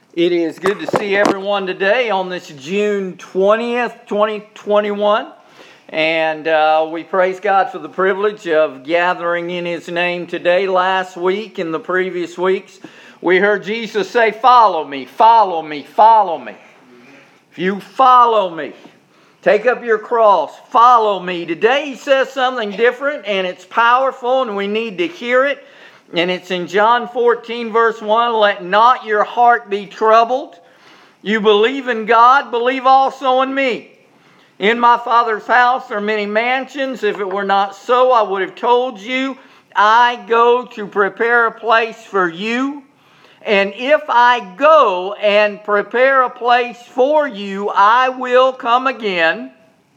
It is good to see everyone today on this June 20th, 2021. And we praise God for the privilege of gathering in His name today. Last week and the previous weeks, we heard Jesus say, "Follow me, follow me, follow me." If you follow me, take up your cross, follow me. Today He says something different, and it's powerful, and we need to hear it. And it's in John 14, verse 1, "Let not your heart be troubled. You believe in God, believe also in me. In my Father's house are many mansions. If it were not so, I would have told you. I go to prepare a place for you. And if I go and prepare a place for you, I will come again,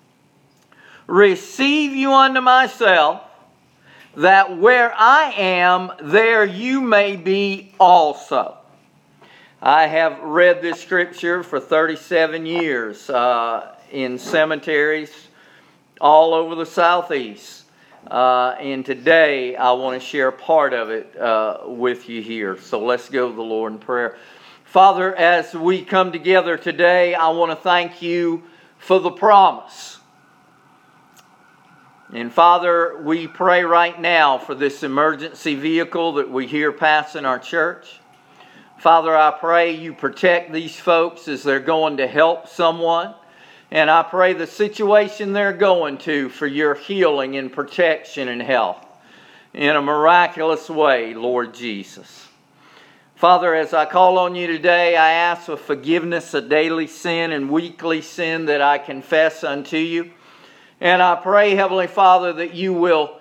receive you unto myself, that where I am, there you may be also." I have read this scripture for 37 years in cemeteries all over the Southeast. And today I want to share part of it with you here. So let's go to the Lord in prayer. Father, as we come together today, I want to thank you for the promise. And Father, we pray right now for this emergency vehicle that we hear passing our church. Father, I pray you protect these folks as they're going to help someone. And I pray the situation they're going to for your healing and protection and health in a miraculous way, Lord Jesus. Father, as I call on you today, I ask for forgiveness of daily sin and weekly sin that I confess unto you. And I pray, Heavenly Father, that you will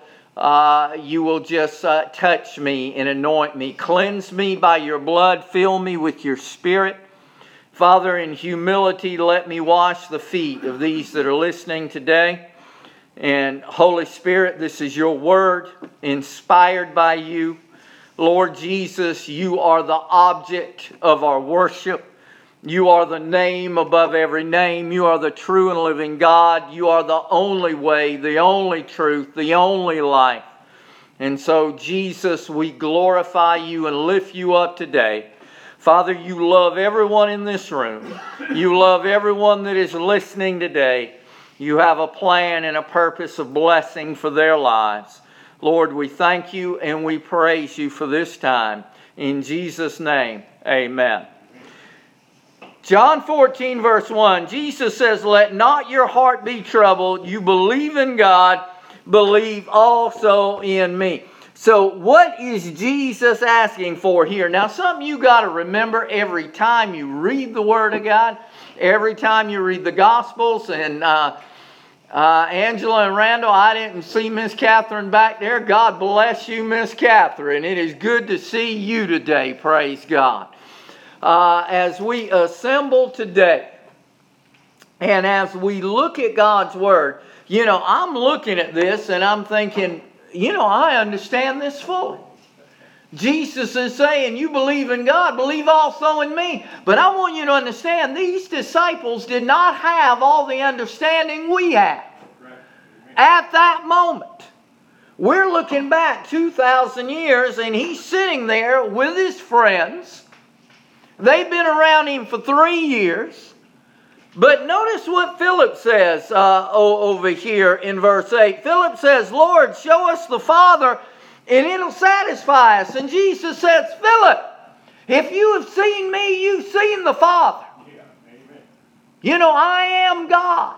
just touch me and anoint me. Cleanse me by your blood. Fill me with your Spirit. Father, in humility, let me wash the feet of these that are listening today. And Holy Spirit, this is your word, inspired by you. Lord Jesus, you are the object of our worship. You are the name above every name. You are the true and living God. You are the only way, the only truth, the only life. And so, Jesus, we glorify you and lift you up today. Father, you love everyone in this room. You love everyone that is listening today. You have a plan and a purpose of blessing for their lives. Lord, we thank you and we praise you for this time. In Jesus' name, amen. John 14, verse 1, Jesus says, "Let not your heart be troubled. You believe in God, believe also in me." So what is Jesus asking for here? Now, something you got to remember every time you read the Word of God, every time you read the Gospels. And Angela and Randall, I didn't see Miss Catherine back there. God bless you, Miss Catherine. It is good to see you today. Praise God. As we assemble today, and as we look at God's Word, I'm looking at this and I'm thinking, I understand this fully. Jesus is saying, you believe in God, believe also in me. But I want you to understand, these disciples did not have all the understanding we have at that moment. We're looking back 2,000 years and he's sitting there with his friends. They've been around him for 3 years. But notice what Philip says over here in verse 8. Philip says, "Lord, show us the Father, and it'll satisfy us." And Jesus says, "Philip, if you have seen me, you've seen the Father." Yeah, amen. I am God.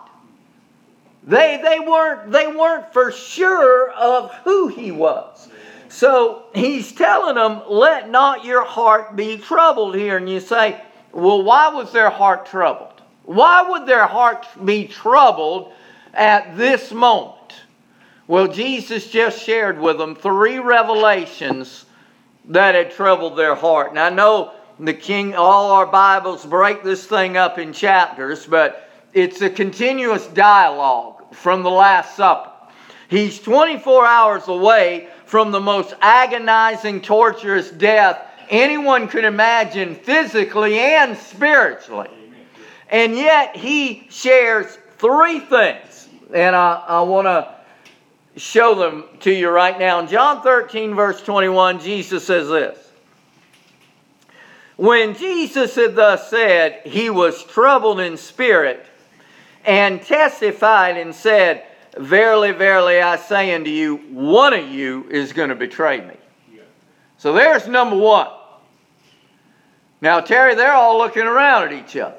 They weren't for sure of who he was. So he's telling them, let not your heart be troubled here. And you say, well, why was their heart troubled? Why would their heart be troubled at this moment? Well, Jesus just shared with them 3 revelations that had troubled their heart. And I know all our Bibles break this thing up in chapters, but it's a continuous dialogue from the Last Supper. He's 24 hours away from the most agonizing, torturous death anyone could imagine physically and spiritually. And yet he shares 3 things. And I want to show them to you right now. In John 13, verse 21, Jesus says this. When Jesus had thus said, he was troubled in spirit, and testified and said, Verily, verily, I say unto you, one of you is going to betray me. Yeah. So there's number one. Now, Terry, they're all looking around at each other.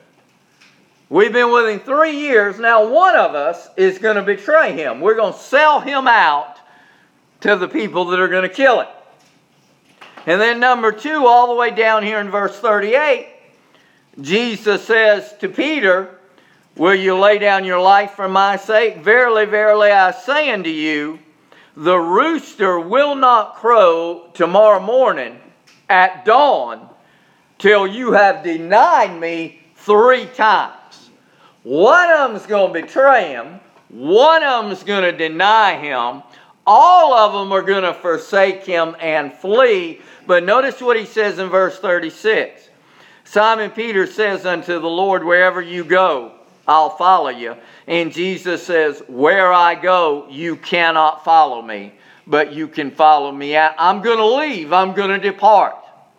We've been with him 3 years. Now one of us is going to betray him. We're going to sell him out to the people that are going to kill him. And then number two, all the way down here in verse 38, Jesus says to Peter, Will you lay down your life for my sake? Verily, verily, I say unto you, the rooster will not crow tomorrow morning at dawn till you have denied me 3 times. One of them's going to betray him. One of them's going to deny him. All of them are going to forsake him and flee. But notice what he says in verse 36. Simon Peter says unto the Lord, Wherever you go, I'll follow you. And Jesus says, Where I go, you cannot follow me, but you can follow me. I'm going to leave. I'm going to depart.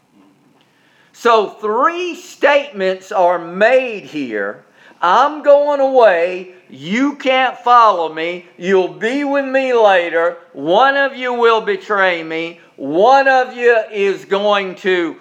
So 3 statements are made here. I'm going away. You can't follow me. You'll be with me later. One of you will betray me. One of you is going to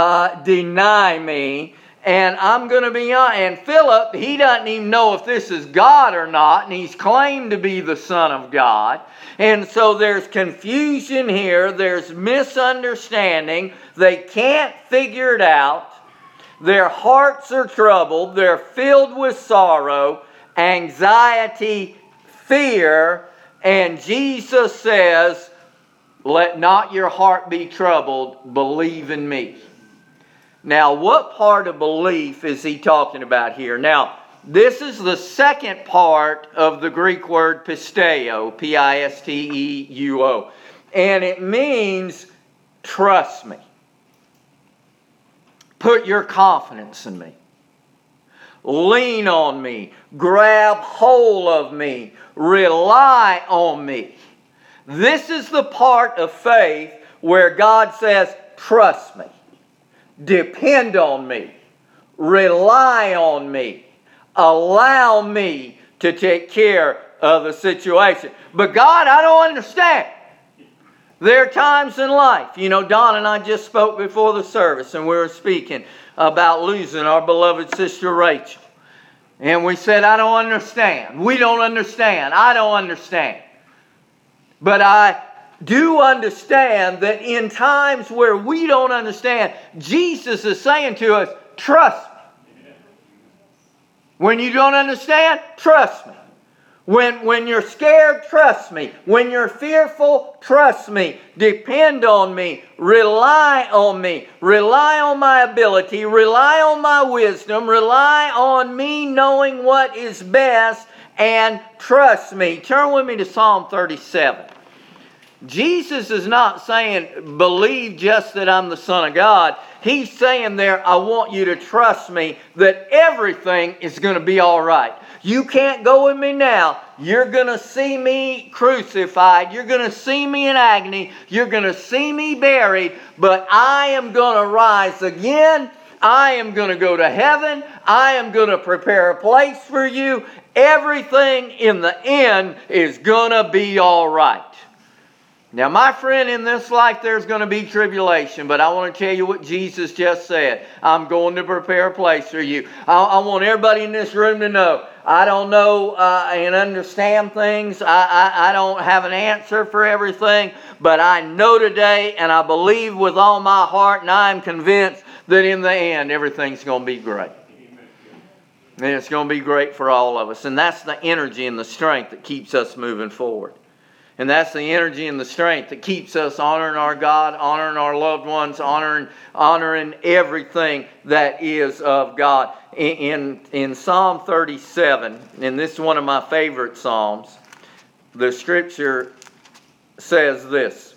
deny me. And I'm going to be on. And Philip, he doesn't even know if this is God or not. And he's claimed to be the Son of God. And so there's confusion here. There's misunderstanding. They can't figure it out. Their hearts are troubled. They're filled with sorrow, anxiety, fear. And Jesus says, Let not your heart be troubled. Believe in me. Now, what part of belief is he talking about here? Now, this is the second part of the Greek word pisteuo, P-I-S-T-E-U-O. And it means trust me. Put your confidence in me. Lean on me. Grab hold of me. Rely on me. This is the part of faith where God says, trust me. Depend on me. Rely on me. Allow me to take care of the situation. But God, I don't understand. There are times in life, you know, Don and I just spoke before the service and we were speaking about losing our beloved sister Rachel. And we said, I don't understand. We don't understand. I don't understand. But I do understand that in times where we don't understand, Jesus is saying to us, trust me. When you don't understand, trust me. When you're scared, trust me. When you're fearful, trust me. Depend on me. Rely on me. Rely on my ability. Rely on my wisdom. Rely on me knowing what is best. And trust me. Turn with me to Psalm 37. Jesus is not saying, believe just that I'm the Son of God. He's saying there, I want you to trust me that everything is going to be all right. You can't go with me now. You're going to see me crucified. You're going to see me in agony. You're going to see me buried. But I am going to rise again. I am going to go to heaven. I am going to prepare a place for you. Everything in the end is going to be all right. Now, my friend, in this life there's going to be tribulation, but I want to tell you what Jesus just said. I'm going to prepare a place for you. I want everybody in this room to know, I don't know and understand things. I don't have an answer for everything, but I know today and I believe with all my heart and I'm convinced that in the end everything's going to be great. And it's going to be great for all of us. And that's the energy and the strength that keeps us moving forward. And that's the energy and the strength that keeps us honoring our God, honoring our loved ones, honoring everything that is of God. In Psalm 37, and this is one of my favorite Psalms, the scripture says this.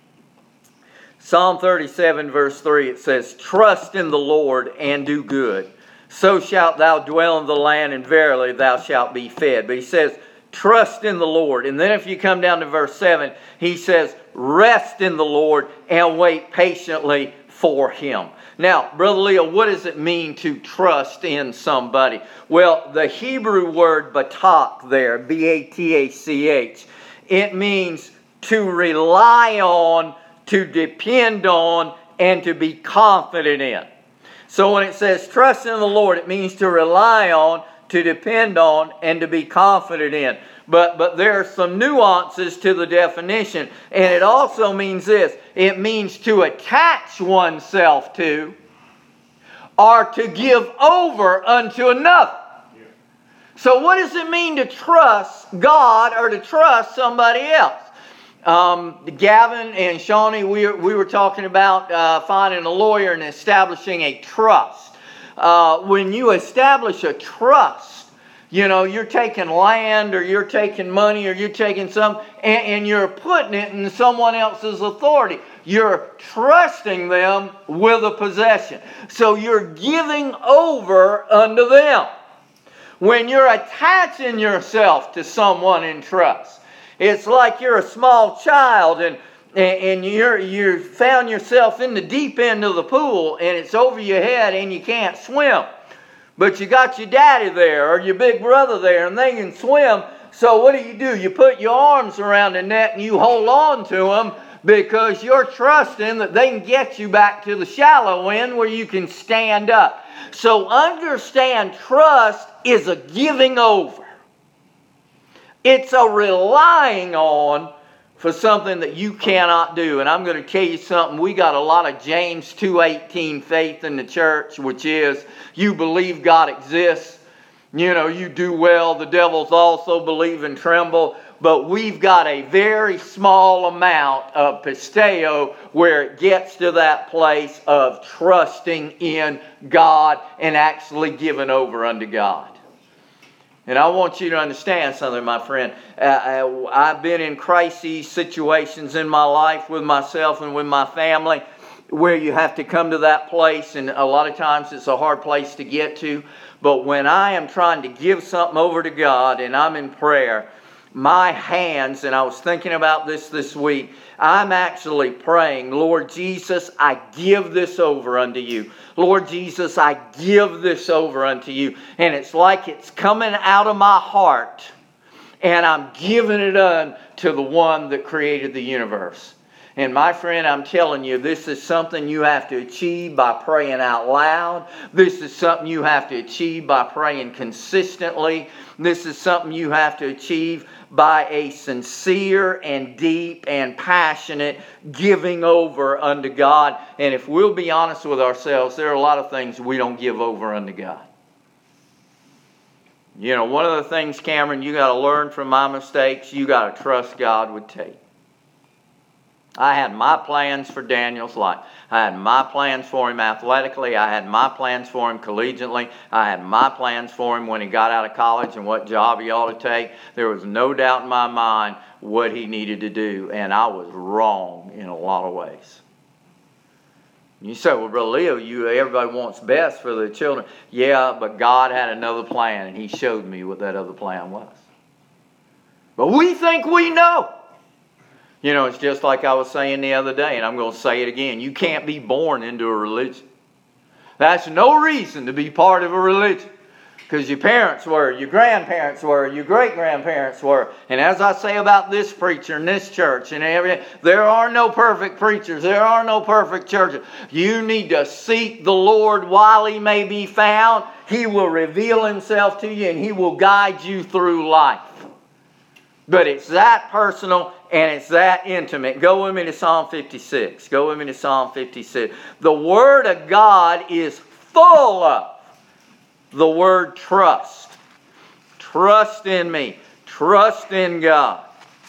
Psalm 37 verse 3, it says, Trust in the Lord and do good. So shalt thou dwell in the land, and verily thou shalt be fed. But he says, trust in the Lord. And then if you come down to verse 7, he says, rest in the Lord and wait patiently for Him. Now, Brother Leo, what does it mean to trust in somebody? Well, the Hebrew word batach there, B-A-T-A-C-H, it means to rely on, to depend on, and to be confident in. So when it says trust in the Lord, it means to rely on, to depend on, and to be confident in. But there are some nuances to the definition. And it also means this. It means to attach oneself to or to give over unto another. So what does it mean to trust God or to trust somebody else? Gavin and Shawnee, we were talking about finding a lawyer and establishing a trust. When you establish a trust, you know, you're taking land or you're taking money or you're taking something and you're putting it in someone else's authority. You're trusting them with a possession. So you're giving over unto them. When you're attaching yourself to someone in trust, it's like you're a small child and you found yourself in the deep end of the pool and it's over your head and you can't swim. But you got your daddy there or your big brother there and they can swim. So what do? You put your arms around the net and you hold on to them because you're trusting that they can get you back to the shallow end where you can stand up. So understand, trust is a giving over. It's a relying on for something that you cannot do. And I'm going to tell you something. We got a lot of James 2:18 faith in the church, which is you believe God exists. You know, you do well. The devils also believe and tremble. But we've got a very small amount of pisteo where it gets to that place of trusting in God and actually giving over unto God. And I want you to understand something, my friend. I've been in crisis situations in my life with myself and with my family where you have to come to that place, and a lot of times it's a hard place to get to. But when I am trying to give something over to God and I'm in prayer, my hands, and I was thinking about this week, I'm actually praying, Lord Jesus, I give this over unto you. Lord Jesus, I give this over unto you. And it's like it's coming out of my heart and I'm giving it unto the one that created the universe. And my friend, I'm telling you, this is something you have to achieve by praying out loud. This is something you have to achieve by praying consistently. This is something you have to achieve by a sincere and deep and passionate giving over unto God. And if we'll be honest with ourselves, there are a lot of things we don't give over unto God. You know, one of the things, Cameron, you got to learn from my mistakes, you got to trust God with Tate. I had my plans for Daniel's life. I had my plans for him athletically. I had my plans for him collegiately. I had my plans for him when he got out of college and what job he ought to take. There was no doubt in my mind what he needed to do, and I was wrong in a lot of ways. You say, well, Brother Leo, everybody wants best for their children. Yeah, but God had another plan, and He showed me what that other plan was. But we think we know. You know, it's just like I was saying the other day, and I'm going to say it again. You can't be born into a religion. That's no reason to be part of a religion. Because your parents were, your grandparents were, your great-grandparents were. And as I say about this preacher and this church and everything, there are no perfect preachers. There are no perfect churches. You need to seek the Lord while He may be found. He will reveal Himself to you and He will guide you through life. But it's that personal and it's that intimate. Go with me to Psalm 56. Go with me to Psalm 56. The Word of God is full of the word trust. Trust in me. Trust in God.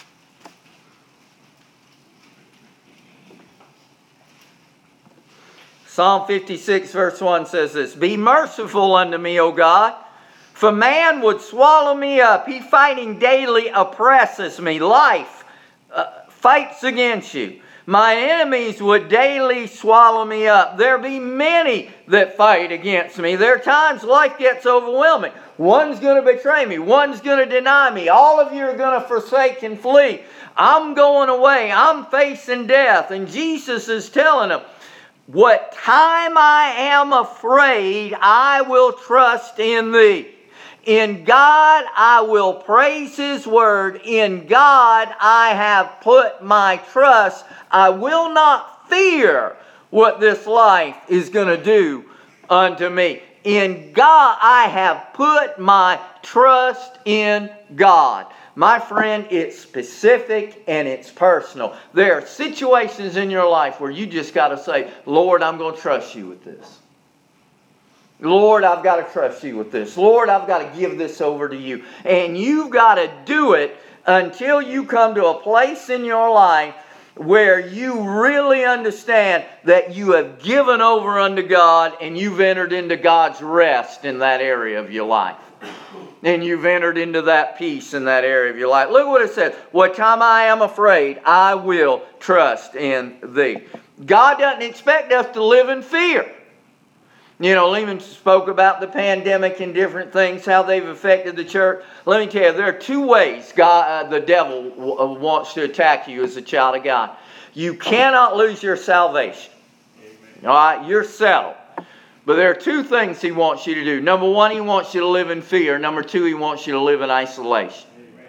Psalm 56 verse 1 says this, Be merciful unto me, O God, for man would swallow me up. He fighting daily oppresses me. Life fights against you. My enemies would daily swallow me up. There be many that fight against me. There are times life gets overwhelming. One's going to betray me. One's going to deny me. All of you are going to forsake and flee. I'm going away. I'm facing death. And Jesus is telling them, What time I am afraid, I will trust in thee. In God I will praise his word. In God I have put my trust. I will not fear what this life is going to do unto me. In God I have put my trust in God. My friend, it's specific and it's personal. There are situations in your life where you just got to say, Lord, I'm going to trust you with this. Lord, I've got to trust you with this. Lord, I've got to give this over to you. And you've got to do it until you come to a place in your life where you really understand that you have given over unto God and you've entered into God's rest in that area of your life. And you've entered into that peace in that area of your life. Look what it says. What time I am afraid, I will trust in thee. God doesn't expect us to live in fear. You know, Lehman spoke about the pandemic and different things, how they've affected the church. Let me tell you, there are two ways the devil wants to attack you as a child of God. You cannot lose your salvation. Amen. All right, you're settled. But there are two things he wants you to do. Number one, he wants you to live in fear. Number two, he wants you to live in isolation. Amen.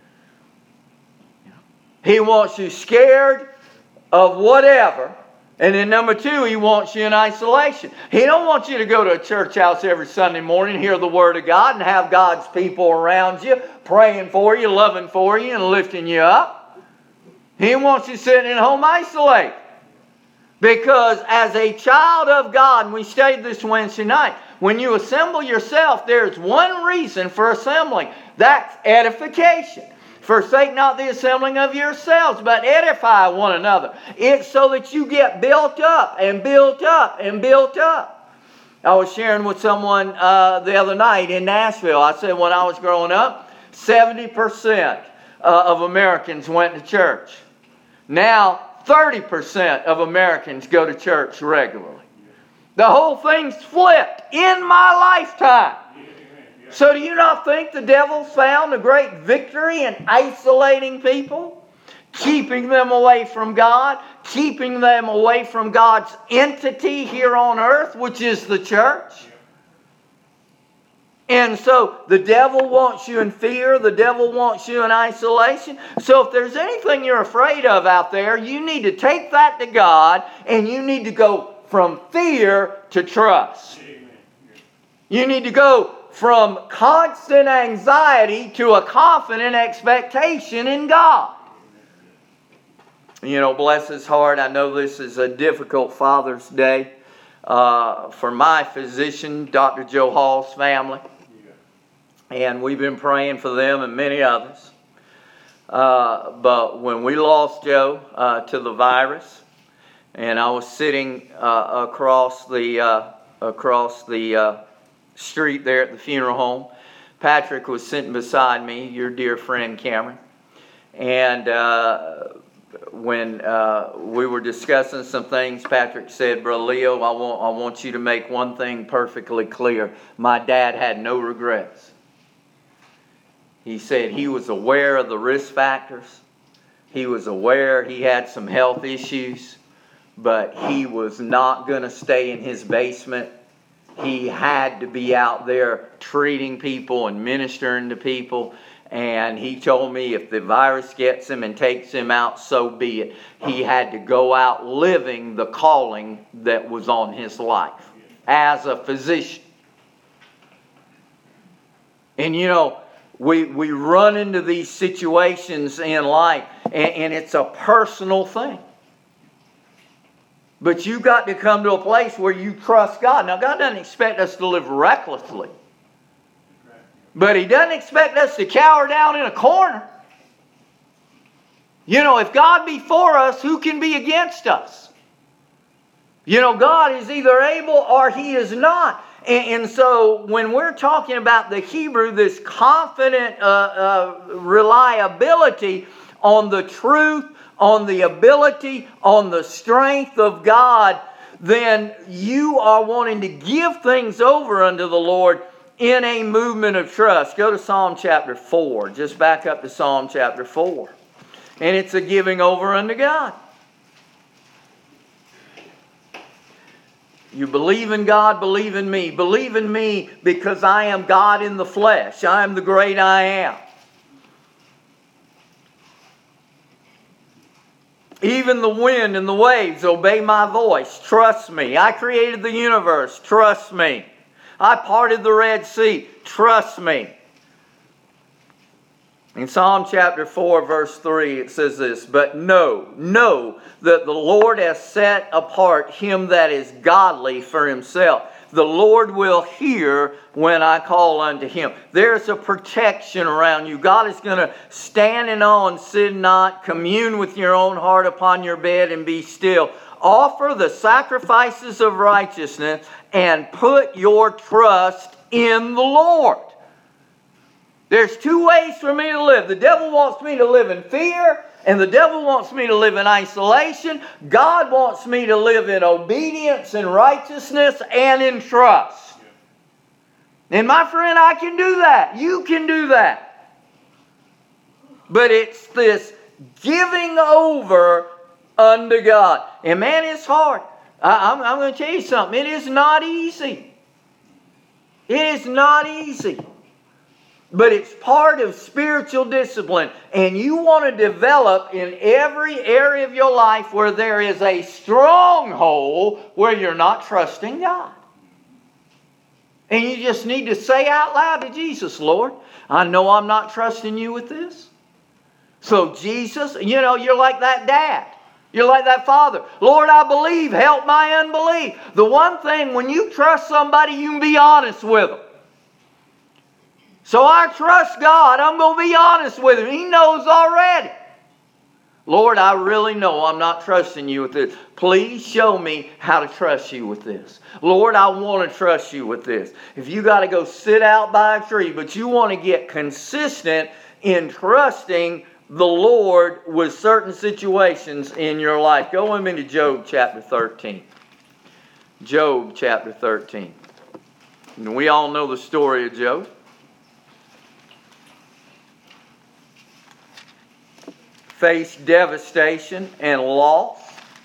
He wants you scared of whatever. And then number two, he wants you in isolation. He don't want you to go to a church house every Sunday morning, hear the Word of God, and have God's people around you, praying for you, loving for you, and lifting you up. He wants you sitting at home isolated. Because as a child of God, and we studied this Wednesday night, when you assemble yourself, there's one reason for assembling. That's edification. Forsake not the assembling of yourselves, but edify one another. It's so that you get built up and built up and built up. I was sharing with someone the other night in Nashville. I said when I was growing up, 70% of Americans went to church. Now, 30% of Americans go to church regularly. The whole thing's flipped in my lifetime. So do you not think the devil found a great victory in isolating people? Keeping them away from God? Keeping them away from God's entity here on earth, which is the church? And so the devil wants you in fear. The devil wants you in isolation. So if there's anything you're afraid of out there, you need to take that to God and you need to go from fear to trust. You need to go from constant anxiety to a confident expectation in God. You know, bless his heart, I know this is a difficult Father's Day for my physician, Dr. Joe Hall's family. And we've been praying for them and many others. But when we lost Joe to the virus, and I was sitting across the street there at the funeral home, Patrick was sitting beside me, your dear friend Cameron. And when we were discussing some things, Patrick said, Brother Leo, I want you to make one thing perfectly clear. My dad had no regrets. He said he was aware of the risk factors. He was aware he had some health issues, but he was not going to stay in his basement. He had to be out there treating people and ministering to people. And he told me if the virus gets him and takes him out, so be it. He had to go out living the calling that was on his life as a physician. And you know, we run into these situations in life, and it's a personal thing. But you've got to come to a place where you trust God. Now, God doesn't expect us to live recklessly. But He doesn't expect us to cower down in a corner. You know, if God be for us, who can be against us? You know, God is either able or He is not. And so when we're talking about the Hebrew, this confident reliability on the truth, on the ability, on the strength of God, then you are wanting to give things over unto the Lord in a movement of trust. Go to Psalm chapter 4. Just back up to Psalm chapter 4. And it's a giving over unto God. You believe in God, believe in me. Believe in me because I am God in the flesh. I am the great I am. Even the wind and the waves obey my voice. Trust me. I created the universe. Trust me. I parted the Red Sea. Trust me. In Psalm chapter 4, verse 3, it says this, "But know that the Lord has set apart him that is godly for himself. The Lord will hear when I call unto him." There's a protection around you. God is going to stand in awe and sin not, commune with your own heart upon your bed and be still. Offer the sacrifices of righteousness and put your trust in the Lord. There's two ways for me to live. The devil wants me to live in fear, and the devil wants me to live in isolation. God wants me to live in obedience and righteousness and in trust. And my friend, I can do that. You can do that. But it's this giving over unto God. And man, it's hard. I'm going to tell you something. It is not easy. It is not easy. But it's part of spiritual discipline. And you want to develop in every area of your life where there is a stronghold where you're not trusting God. And you just need to say out loud to Jesus, "Lord, I know I'm not trusting you with this. So Jesus," you're like that dad. You're like that father. "Lord, I believe. Help my unbelief." The one thing, when you trust somebody, you can be honest with them. So I trust God. I'm going to be honest with Him. He knows already. "Lord, I really know I'm not trusting you with this. Please show me how to trust you with this. Lord, I want to trust you with this." If you got to go sit out by a tree, but you want to get consistent in trusting the Lord with certain situations in your life, go with me to Job chapter 13. Job chapter 13. And we all know the story of Job. Faced devastation and loss.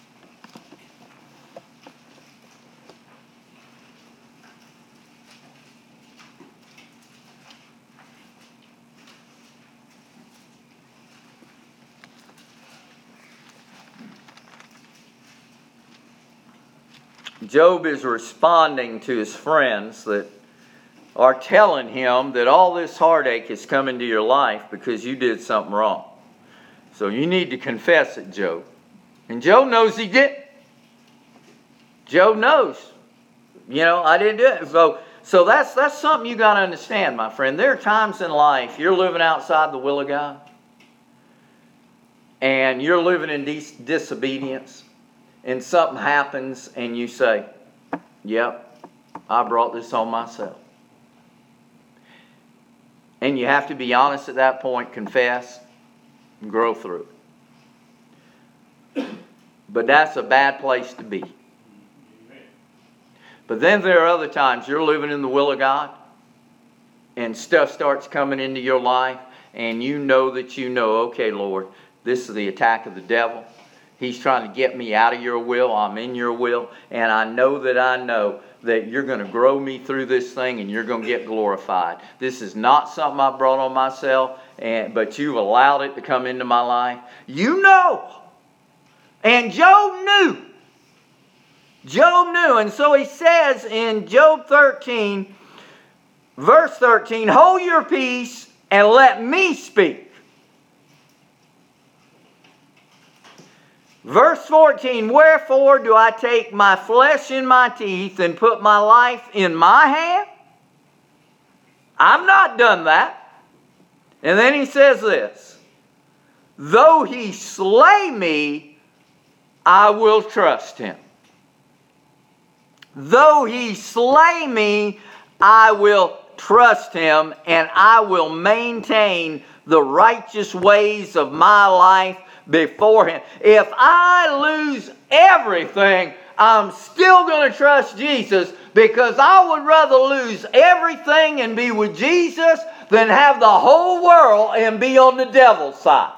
Job is responding to his friends that are telling him that all this heartache has come into your life because you did something wrong. So you need to confess it, Job. And Job knows he did. Job knows. I didn't do it. So that's something you got to understand, my friend. There are times in life you're living outside the will of God. And you're living in disobedience. And something happens and you say, "Yep, I brought this on myself." And you have to be honest at that point, confess, and grow through it. But that's a bad place to be. But then there are other times you're living in the will of God and stuff starts coming into your life and you know, "Okay, Lord, this is the attack of the devil. He's trying to get me out of your will. I'm in your will. And I know that you're going to grow me through this thing and you're going to get glorified. This is not something I brought on myself, but you've allowed it to come into my life." You know. And Job knew. Job knew. And so he says in Job 13, verse 13, "Hold your peace and let me speak." Verse 14, "Wherefore do I take my flesh in my teeth and put my life in my hand? I've not done that." And then he says this, "Though he slay me, I will trust him." Though he slay me, I will trust him, and I will maintain the righteous ways of my life before him. If I lose everything, I'm still going to trust Jesus, because I would rather lose everything and be with Jesus than have the whole world and be on the devil's side.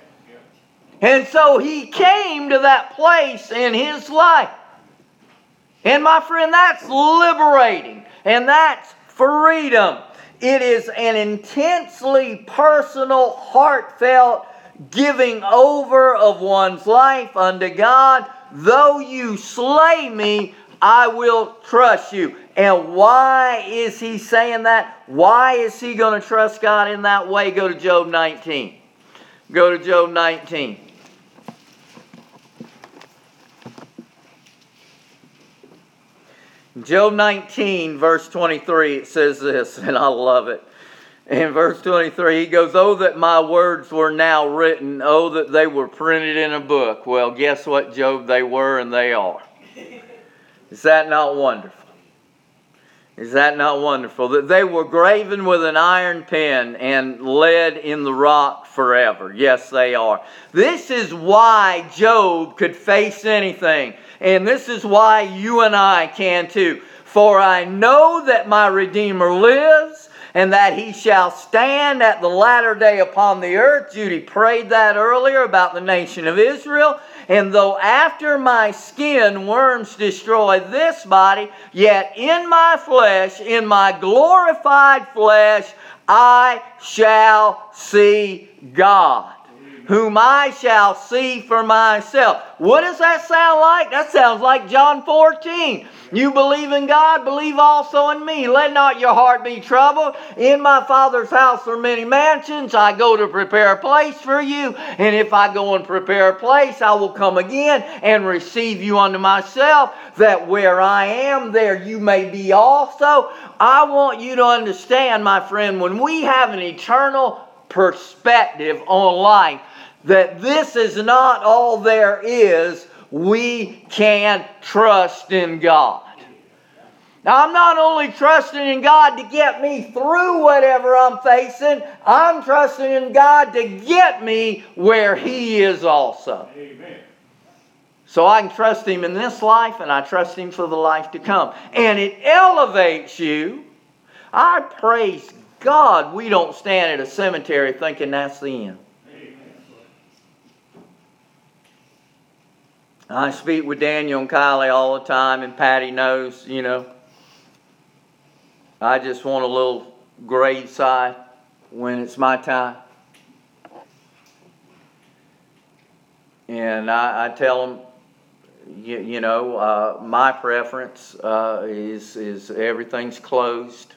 And so he came to that place in his life. And my friend, that's liberating. And that's freedom. It is an intensely personal, heartfelt giving over of one's life unto God. Though you slay me, I will trust you. And why is he saying that? Why is he going to trust God in that way? Go to Job 19. Go to Job 19. Job 19, verse 23, it says this, and I love it. In verse 23, he goes, "Oh, that my words were now written. Oh, that they were printed in a book." Well, guess what, Job? They were and they are. Is that not wonderful? Is that not wonderful? That they were graven with an iron pen and lead in the rock forever. Yes, they are. This is why Job could face anything. And this is why you and I can too. "For I know that my Redeemer lives, and that he shall stand at the latter day upon the earth." Judy prayed that earlier about the nation of Israel. "And though after my skin worms destroy this body, yet in my flesh, in my glorified flesh, I shall see God, whom I shall see for myself." What does that sound like? That sounds like John 14. "You believe in God, believe also in me. Let not your heart be troubled. In my Father's house are many mansions. I go to prepare a place for you. And if I go and prepare a place, I will come again and receive you unto myself, that where I am, there you may be also." I want you to understand, my friend, when we have an eternal perspective on life, that this is not all there is, we can trust in God. Now, I'm not only trusting in God to get me through whatever I'm facing, I'm trusting in God to get me where He is also. Amen. So I can trust Him in this life, and I trust Him for the life to come. And it elevates you. I praise God we don't stand at a cemetery thinking that's the end. I speak with Daniel and Kylie all the time, and Patty knows, I just want a little graveside when it's my time. And I tell them, my preference is everything's closed.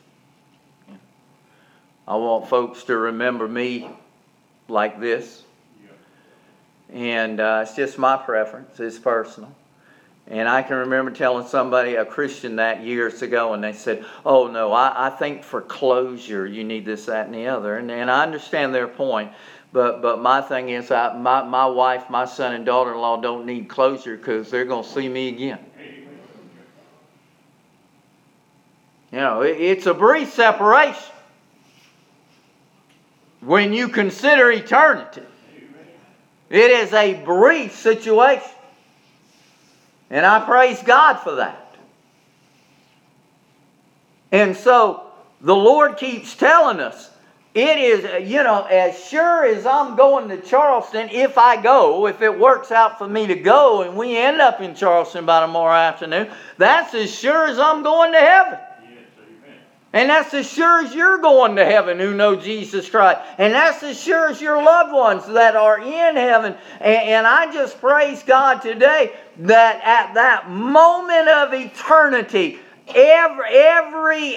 I want folks to remember me like this. And it's just my preference. It's personal. And I can remember telling somebody, a Christian, that years ago, and they said, "Oh, no, I think for closure you need this, that, and the other." And I understand their point. But my thing is, my wife, my son, and daughter-in-law don't need closure because they're going to see me again. It's a brief separation when you consider eternity. It is a brief situation. And I praise God for that. And so the Lord keeps telling us, it is, as sure as I'm going to Charleston, if it works out for me to go and we end up in Charleston by tomorrow afternoon, that's as sure as I'm going to heaven. And that's as sure as you're going to heaven who know Jesus Christ. And that's as sure as your loved ones that are in heaven. And I just praise God today that at that moment of eternity, every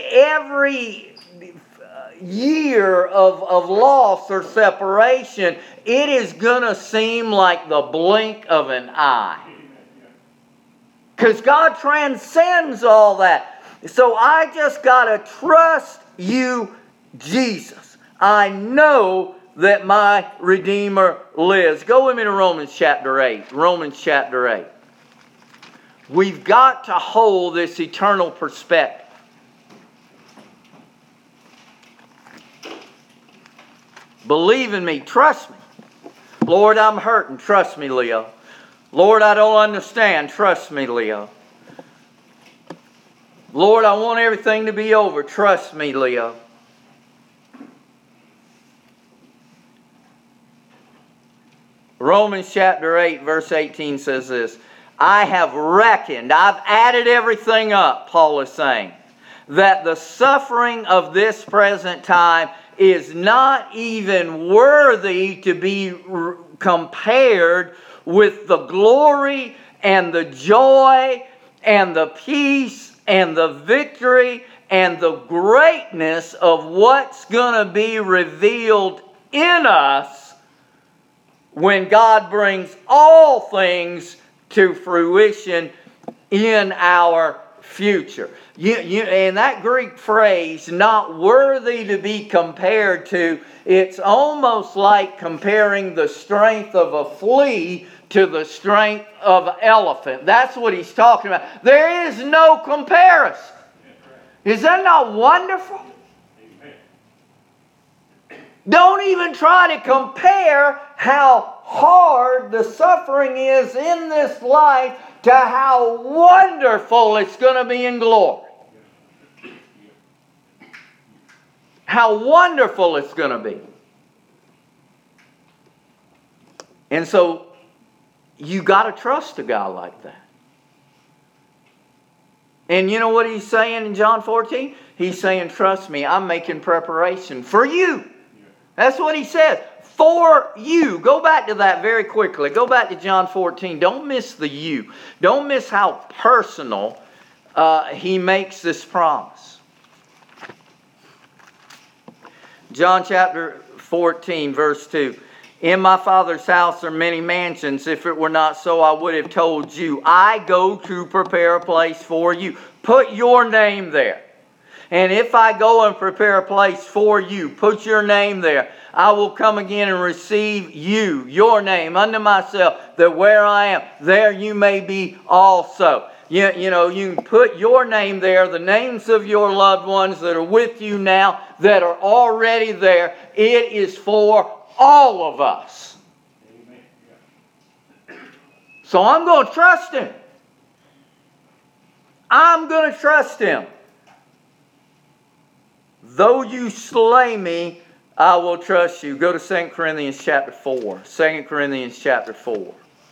year of loss or separation, it is going to seem like the blink of an eye. Because God transcends all that. So I just got to trust you, Jesus. I know that my Redeemer lives. Go with me to Romans chapter 8. Romans chapter 8. We've got to hold this eternal perspective. Believe in me. Trust me. Lord, I'm hurting. Trust me, Leo. Lord, I don't understand. Trust me, Leo. Lord, I want everything to be over. Trust me, Leo. Romans chapter 8, verse 18 says this, I have reckoned, I've added everything up, Paul is saying, that the suffering of this present time is not even worthy to be compared with the glory and the joy and the peace and the victory and the greatness of what's going to be revealed in us when God brings all things to fruition in our future. And that Greek phrase, not worthy to be compared to, it's almost like comparing the strength of a flea to the strength of an elephant. That's what he's talking about. There is no comparison. Is that not wonderful? Don't even try to compare how hard the suffering is in this life to how wonderful it's going to be in glory. How wonderful it's going to be. And so you got to trust a guy like that. And you know what he's saying in John 14? He's saying, trust me, I'm making preparation for you. That's what he says. For you. Go back to that very quickly. Go back to John 14. Don't miss the you. Don't miss how personal he makes this promise. John chapter 14, verse 2. In my Father's house are many mansions. If it were not so, I would have told you. I go to prepare a place for you. Put your name there. And if I go and prepare a place for you, put your name there, I will come again and receive you, your name, unto myself, that where I am, there you may be also. You know, you can put your name there, the names of your loved ones that are with you now, that are already there. It is for all of us. So I'm going to trust Him. I'm going to trust Him. Though you slay me, I will trust you. Go to 2 Corinthians chapter 4. 2 Corinthians chapter 4.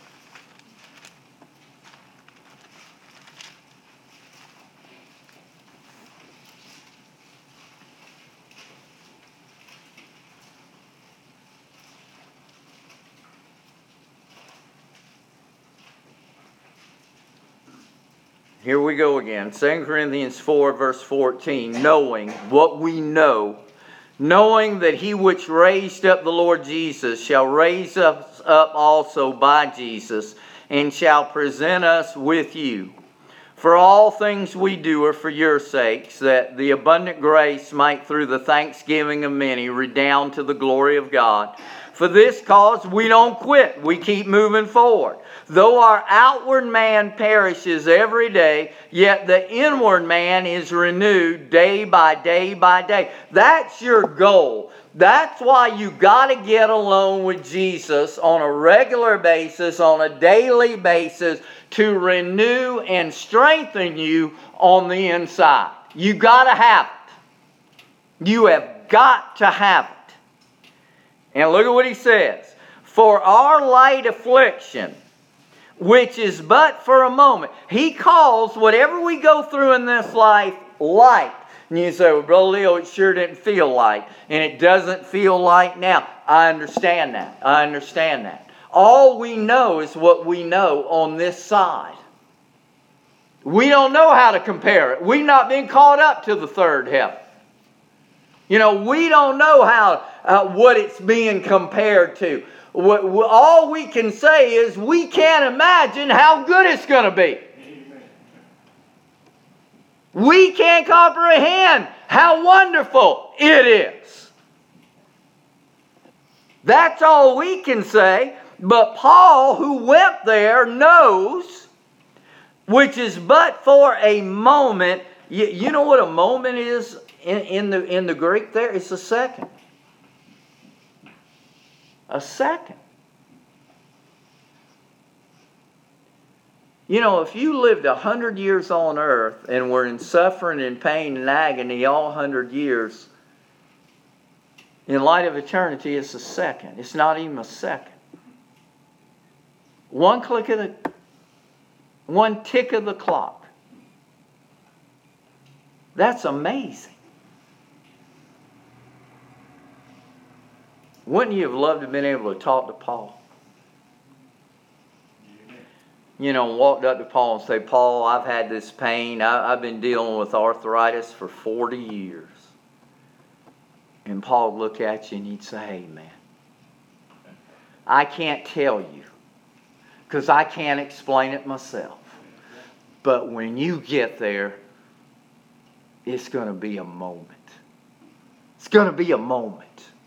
Here we go again. 2 Corinthians 4 verse 14. Knowing what we know, knowing that He which raised up the Lord Jesus shall raise us up also by Jesus, and shall present us with you. For all things we do are for your sakes, that the abundant grace might through the thanksgiving of many redound to the glory of God. For this cause we don't quit. We keep moving forward. Though our outward man perishes every day, yet the inward man is renewed day by day by day. That's your goal. That's why you got to get alone with Jesus on a regular basis, on a daily basis, to renew and strengthen you on the inside. You got to have it. You have got to have it. And look at what he says. For our light affliction, which is but for a moment. He calls whatever we go through in this life light. And you say, well, Brother Leo, it sure didn't feel light. And it doesn't feel light now. I understand that. I understand that. All we know is what we know on this side. We don't know how to compare it. We've not been caught up to the third heaven. You know, we don't know how what it's being compared to. All we can say is we can't imagine how good it's going to be. Amen. We can't comprehend how wonderful it is. That's all we can say. But Paul, who went there, knows, which is but for a moment. You know what a moment is in the Greek there? It's a second. A second. You know, if you lived 100 years on earth and were in suffering and pain and agony all 100 years, in light of eternity, it's a second. It's not even a second. One click of the One tick of the clock. That's amazing. Wouldn't you have loved to have been able to talk to Paul? You know, walked up to Paul and say, Paul, I've had this pain. I've been dealing with arthritis for 40 years. And Paul would look at you and he'd say, hey, man, I can't tell you because I can't explain it myself. But when you get there, it's going to be a moment. It's going to be a moment.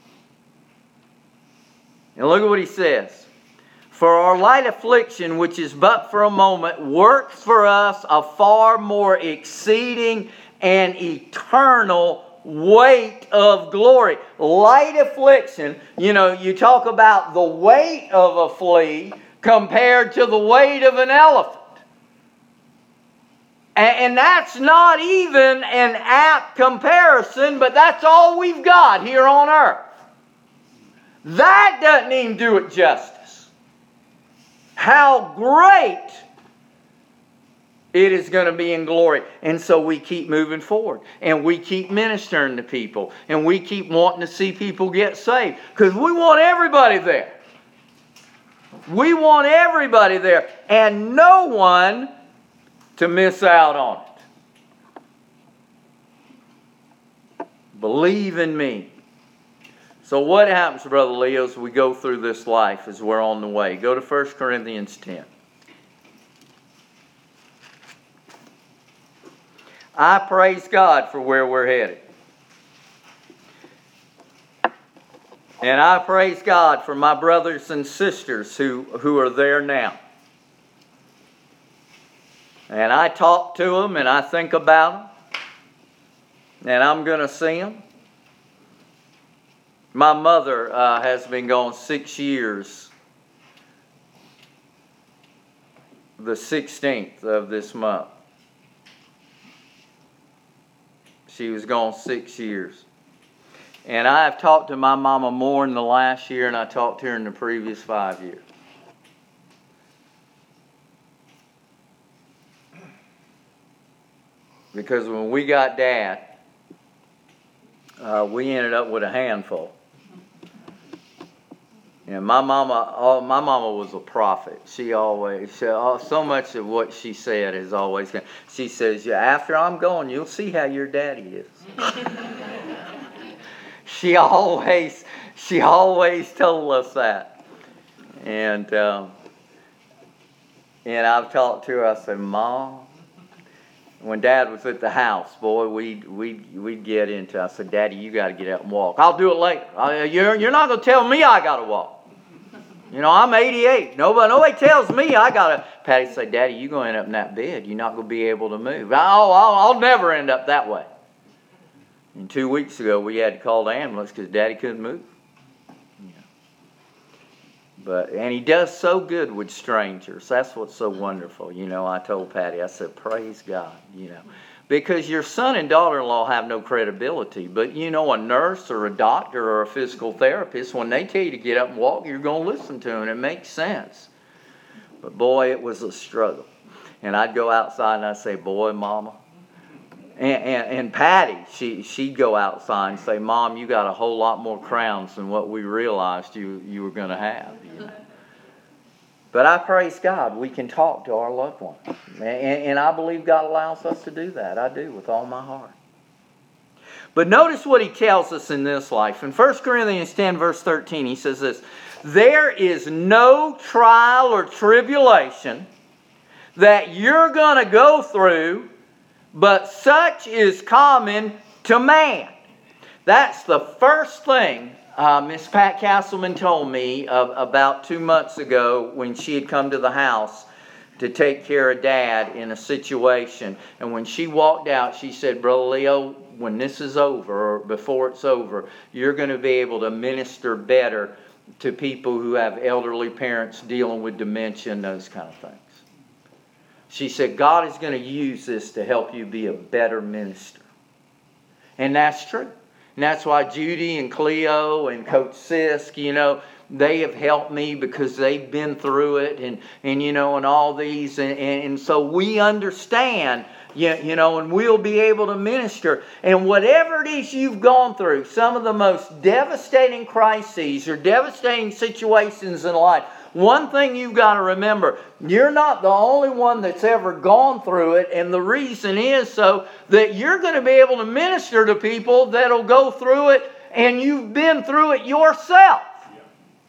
And look at what he says. For our light affliction, which is but for a moment, works for us a far more exceeding and eternal weight of glory. Light affliction, you know, you talk about the weight of a flea compared to the weight of an elephant. And that's not even an apt comparison, but that's all we've got here on earth. That doesn't even do it justice. How great it is going to be in glory. And so we keep moving forward. And we keep ministering to people. And we keep wanting to see people get saved. Because we want everybody there. We want everybody there. And no one to miss out on it. Believe in me. So what happens, Brother Leo, as we go through this life as we're on the way? Go to 1 Corinthians 10. I praise God for where we're headed. And I praise God for my brothers and sisters who are there now. And I talk to them and I think about them. And I'm going to see them. My mother has been gone 6 years. The 16th of this month. She was gone 6 years. And I have talked to my mama more in the last year than I talked to her in the previous 5 years. Because when we got Dad, we ended up with a handful. And my mama was a prophet. She always, so much of what she said is always, she says, yeah, after I'm gone, you'll see how your daddy is. She always told us that. And I've talked to her, I said, Mom, when Dad was at the house, boy, we'd get into, I said, Daddy, you got to get out and walk. I'll do it later. You're not going to tell me I got to walk. You know, I'm 88. Nobody tells me I got to. Patty said, Daddy, you're going to end up in that bed. You're not going to be able to move. I'll never end up that way. And 2 weeks ago, we had to call the ambulance because Daddy couldn't move. And he does so good with strangers. That's what's so wonderful. You know, I told Patty, I said, praise God, you know. Because your son and daughter-in-law have no credibility. But, you know, a nurse or a doctor or a physical therapist, when they tell you to get up and walk, you're going to listen to them. It makes sense. But, boy, it was a struggle. And I'd go outside and I'd say, boy, Mama. And Patty, she'd go outside and say, Mom, you got a whole lot more crowns than what we realized you were going to have. You know? But I praise God we can talk to our loved ones. And I believe God allows us to do that. I do with all my heart. But notice what he tells us in this life. In 1 Corinthians 10 verse 13 he says this, there is no trial or tribulation that you're going to go through, but such is common to man. That's the first thing Miss Pat Castleman told me about 2 months ago when she had come to the house to take care of Dad in a situation. And when she walked out, she said, Brother Leo, when this is over, or before it's over, you're going to be able to minister better to people who have elderly parents dealing with dementia and those kind of things. She said, God is going to use this to help you be a better minister. And that's true. And that's why Judy and Cleo and Coach Sisk, you know, they have helped me because they've been through it and all these. And so we understand, and we'll be able to minister. And whatever it is you've gone through, some of the most devastating crises or devastating situations in life, one thing you've got to remember, you're not the only one that's ever gone through it. And the reason is so that you're going to be able to minister to people that'll go through it and you've been through it yourself. Yeah.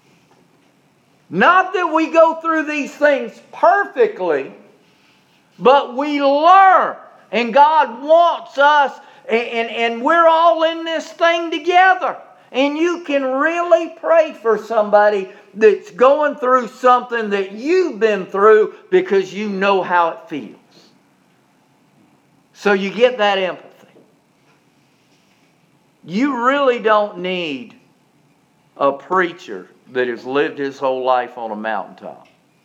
Not that we go through these things perfectly, but we learn. And God wants us, and we're all in this thing together. And you can really pray for somebody that's going through something that you've been through because you know how it feels. So you get that empathy. You really don't need a preacher that has lived his whole life on a mountaintop.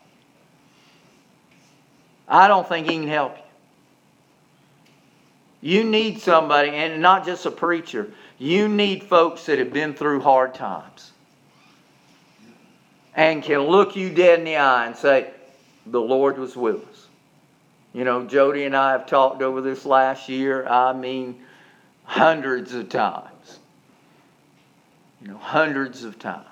I don't think he can help you. You need somebody, and not just a preacher. You need folks that have been through hard times and can look you dead in the eye and say, the Lord was with us. Jody and I have talked over this last year, hundreds of times. Hundreds of times.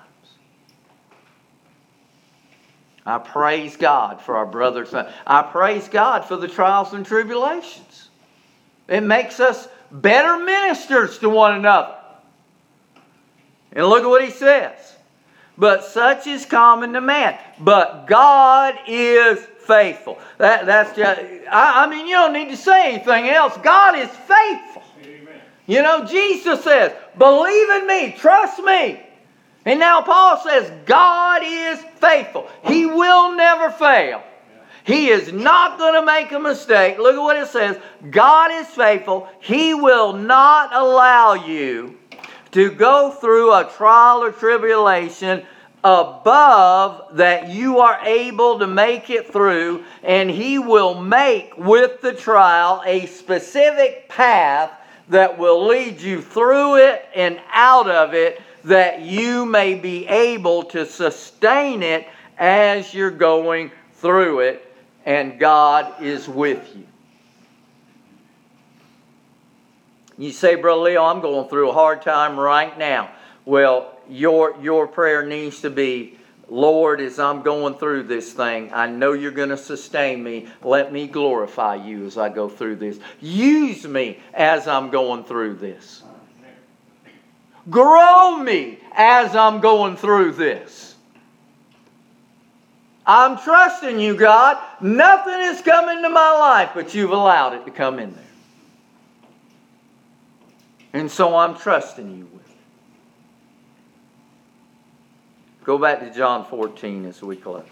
I praise God for our brothers. I praise God for the trials and tribulations. It makes us better ministers to one another. And look at what he says. But such is common to man. But God is faithful. That's just, you don't need to say anything else. God is faithful. Amen. Jesus says, believe in me, trust me. And now Paul says, God is faithful. He will never fail. He is not going to make a mistake. Look at what it says. God is faithful. He will not allow you to go through a trial or tribulation above that you are able to make it through. And He will make with the trial a specific path that will lead you through it and out of it, that you may be able to sustain it as you're going through it. And God is with you. You say, Brother Leo, I'm going through a hard time right now. Well, your prayer needs to be, Lord, as I'm going through this thing, I know you're going to sustain me. Let me glorify you as I go through this. Use me as I'm going through this. Grow me as I'm going through this. I'm trusting you, God. Nothing has come into my life, but you've allowed it to come in there. And so I'm trusting you with it. Go back to John 14 as we close.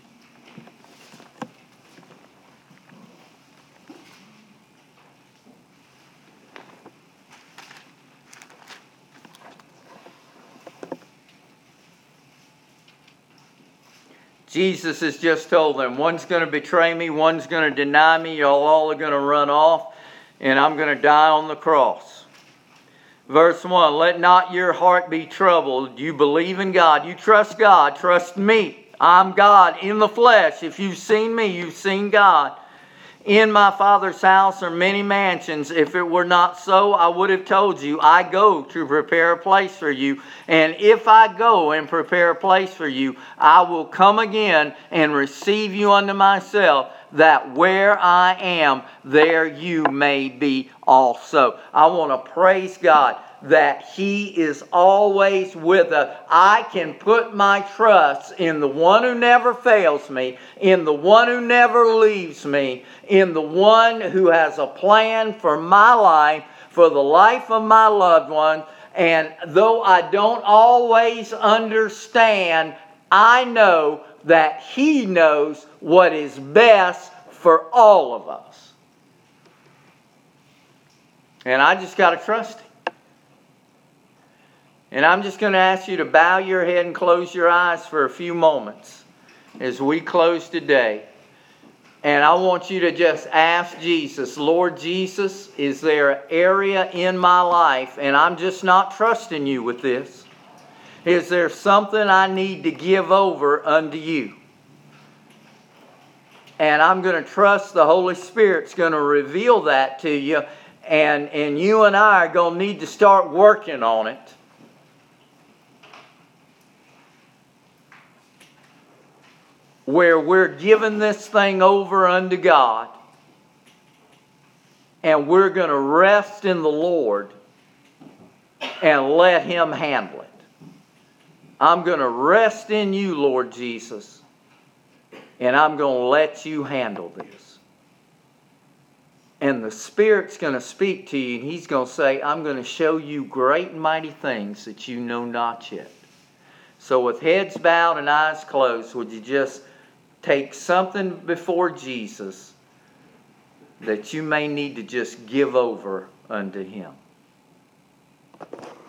Jesus has just told them, one's going to betray me, one's going to deny me, y'all all are going to run off, and I'm going to die on the cross. Verse 1, let not your heart be troubled. You believe in God. You trust God. Trust me. I'm God in the flesh. If you've seen me, you've seen God. In my Father's house are many mansions. If it were not so, I would have told you, I go to prepare a place for you. And if I go and prepare a place for you, I will come again and receive you unto myself, that where I am, there you may be also. I want to praise God that He is always with us. I can put my trust in the one who never fails me, in the one who never leaves me, in the one who has a plan for my life, for the life of my loved one. And though I don't always understand, I know that He knows what is best for all of us. And I just got to trust Him. And I'm just going to ask you to bow your head and close your eyes for a few moments as we close today. And I want you to just ask Jesus, Lord Jesus, is there an area in my life, and I'm just not trusting you with this. Is there something I need to give over unto you? And I'm going to trust the Holy Spirit's going to reveal that to you. And you and I are going to need to start working on it. Where we're giving this thing over unto God. And we're going to rest in the Lord and let Him handle it. I'm going to rest in you, Lord Jesus. And I'm going to let you handle this. And the Spirit's going to speak to you, and He's going to say, I'm going to show you great and mighty things that you know not yet. So with heads bowed and eyes closed, would you just take something before Jesus that you may need to just give over unto Him?